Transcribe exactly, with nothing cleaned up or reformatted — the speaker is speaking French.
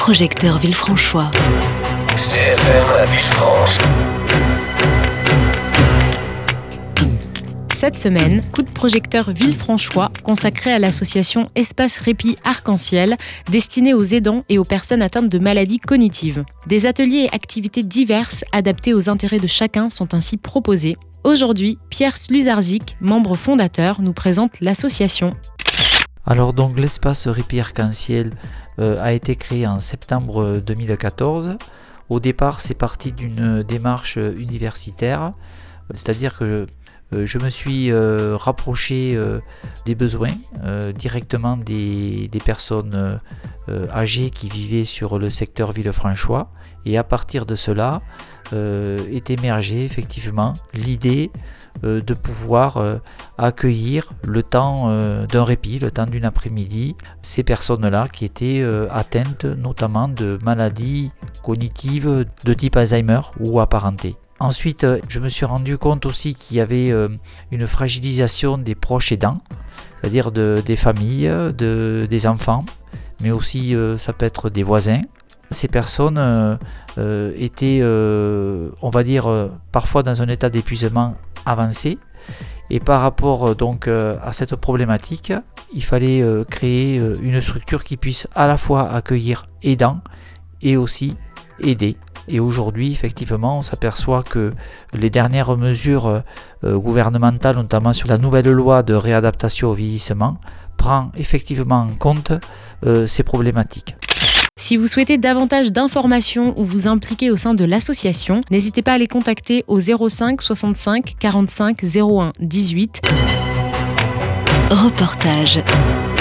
projecteur Villefranchois. C F M Villefranche. Cette semaine, coup de projecteur Villefranchois consacré à l'association Espace Répit Arc-en-Ciel, destinée aux aidants et aux personnes atteintes de maladies cognitives. Des ateliers et activités diverses adaptés aux intérêts de chacun sont ainsi proposés. Aujourd'hui, Pierre Sluzarzik, membre fondateur, nous présente l'association. Alors donc l'espace Répit Arc-en-Ciel euh, a été créé en septembre deux mille quatorze. Au départ, c'est parti d'une démarche universitaire, c'est-à-dire que euh, je me suis euh, rapproché euh, des besoins euh, directement des, des personnes euh, âgées qui vivaient sur le secteur Villefranchois, et à partir de cela euh, est émergée effectivement l'idée euh, de pouvoir euh, accueillir le temps euh, d'un répit, le temps d'une après-midi, ces personnes-là qui étaient euh, atteintes notamment de maladies cognitives de type Alzheimer ou apparentées. Ensuite, je me suis rendu compte aussi qu'il y avait euh, une fragilisation des proches aidants, c'est-à-dire de, des familles, de, des enfants, mais aussi euh, ça peut être des voisins. Ces personnes euh, euh, étaient, euh, on va dire, euh, parfois dans un état d'épuisement avancé. Et par rapport euh, donc euh, à cette problématique, il fallait euh, créer euh, une structure qui puisse à la fois accueillir aidants et aussi aider. Et aujourd'hui, effectivement, on s'aperçoit que les dernières mesures euh, gouvernementales, notamment sur la nouvelle loi de réadaptation au vieillissement, prend effectivement en compte euh, ces problématiques. Si vous souhaitez davantage d'informations ou vous impliquer au sein de l'association, n'hésitez pas à les contacter au zéro cinq soixante-cinq quarante-cinq zéro un dix-huit. Reportage.